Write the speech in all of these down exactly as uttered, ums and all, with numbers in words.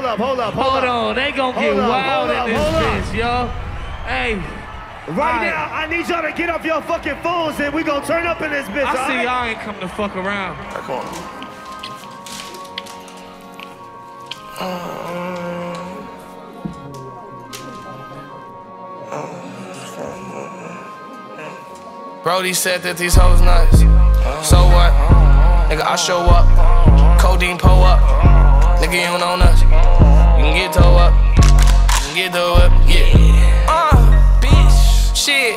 hold up, hold up, hold, hold up. on, they gonna get up, wild up, in this bitch, yo. Hey. Right, right now, I need y'all to get off your fucking phones and we gonna turn up in this bitch. I see right? y'all ain't come to fuck around. Right, come on. Brody said that these hoes nuts. So what? Nigga, I show up. Codeine pull up. Nigga, you don't own us. You can get toe up. You can get toe up. Yeah. Uh, bitch. Shit.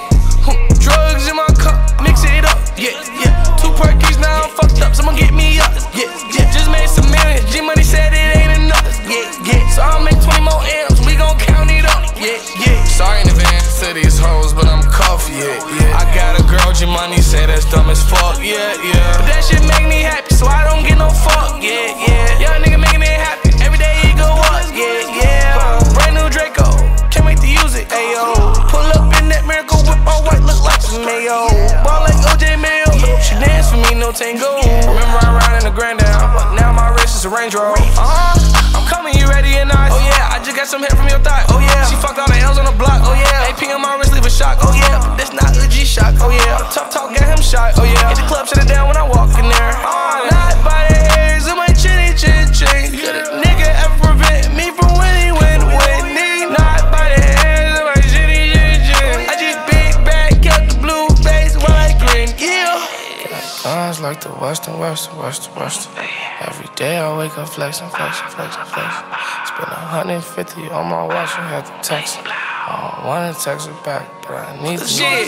Drugs in my cup. Mix it up. Yeah, yeah. Two perkies now I'm fucked up. Someone get me up. Yeah, yeah. Just made some millions. G-Money said it ain't enough. Yeah, yeah. So I'll make twenty more M's. We gon' count it up. Yeah, yeah. Sorry in advance to these hoes, but I'm cuffed. Yeah, yeah. I got a girl. G-Money say that's dumb as fuck. Yeah, yeah. But that shit make me happy, so I don't get no fuck. Yeah, yeah. Young nigga making it happy. Every day he go up. Yeah, yeah. Brand new Draco. Can't wait to use it. Ayo. Pull up in that miracle whip all white, look like some mayo. Ball like O J Mayo. She dance for me, no tango. Remember I ride in the Grand Down, but now my wrist is a Range Rover. Uh-huh. I'm coming, you ready and nice? Oh yeah, I just got some hair from your thigh. Oh yeah, she fucked all the L's on the block. Oh yeah, A P on my wrist, leave a shock. Oh yeah, but that's not a G shock. Oh yeah, tough talk, got him shot. Oh yeah, hit the club, shut it down when I walk in there. Uh, not by the hairs of my chinny chin chin. Could a nigga ever prevent me from winning, win, winning? Not by the hairs of my chinny chin chin. I just big back, kept the blue face, white green. Yeah. Guns like the Western, Western, Western, Western. Every day I wake up flexing, flexing, flexing, flexing. Spend a hundred fifty on my watch and had to text her. I don't wanna text her back, but I need to. Shit,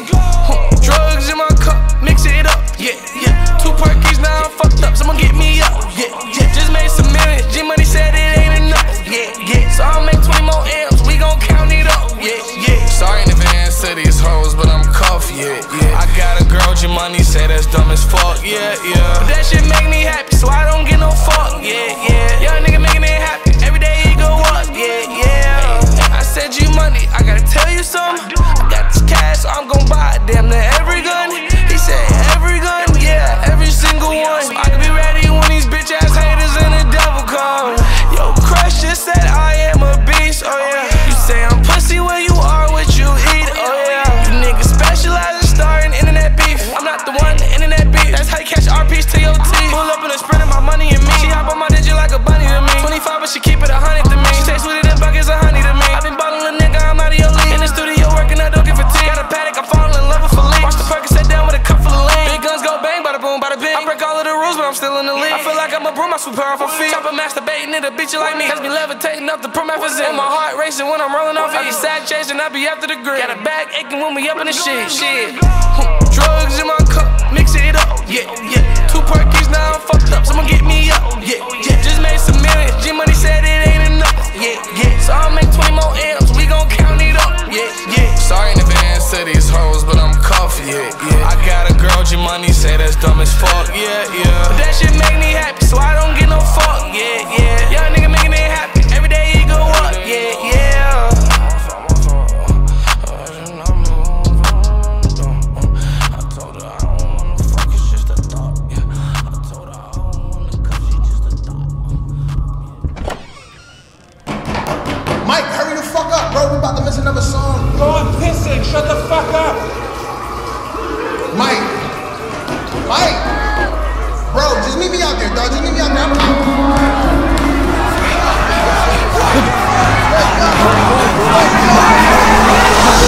drugs in my cup, mix it up. Yeah, yeah. Two perkies now I'm fucked up. Someone get me up. Yeah, yeah. Just made some millions. G-Money said it ain't enough. Yeah, yeah. So I'll make twenty more M's. We gon' count it up. Yeah, yeah. Sorry in advance to these hoes, but I'm cuffed. Yeah, yeah. I got a girl. G-Money say that's dumb as fuck. Yeah, yeah. But that shit make me happy, so I don't get no fuck. Yeah, yeah. Young nigga making it happy. Every day he go up. Yeah, yeah. I said G-Money, I gotta tell you something. I got this cash, so I'm gon' buy damn near every gun. He said every gun, yeah, every single one. So I can be ready when these bitch ass haters and the devil come. Yo, Crush just said I am a beast. Oh yeah. You say I'm pussy where you are, what you eat. Oh yeah. You niggas specialize in starting internet beef. I'm not the one, the internet beef. That's how you catch R Ps to your teeth. Pull up in a sprint of my money and me. She hop on my digit like a bunny to me. twenty-five, but she keep it a hundred to me. She tastes sweeter than buckets of honey to me. I been ballin' a nigga, I'm out of your league. In the studio working, I don't get fatigue. Got a paddock, I'm falling in love with Philippe. Watch the Perkins sit down with a cup full of lean. Big guns go bang, bada boom, bada bing. I break all of the rules, but I'm still in the league. I feel like I'm a broom, I sweep her off her feet. Chopper masturbating, it'll beat you like me. Has me levitating up the promethazine. My heart racing when I'm rolling off it. I be sad chasing, I be after the grip. Got a bag aching when we up in the shit. Shit. Drugs in my cup, mix it up. Yeah, yeah. Two perkies now I'm fucked up. Someone get me up. Yeah, yeah. Just made some millions. G-Money said it ain't enough. Yeah, yeah. So I'll make twenty more M's. We gon' count it up. Yeah, yeah. Sorry in advance to these hoes, but I'm cuffed. Yeah, yeah. I got a girl. G-Money say that's dumb as fuck. Yeah, yeah. But that shit make me happy, so I don't get no fuck. Yeah, yeah. Young nigga making it happy. Every day he go up. Yeah, yeah. Mike, hurry the fuck up, bro. We about to miss another song. Bro, I'm pissing. Shut the fuck up. Mike. Mike. Bro, just meet me out there, dog. Just meet me out there. I'm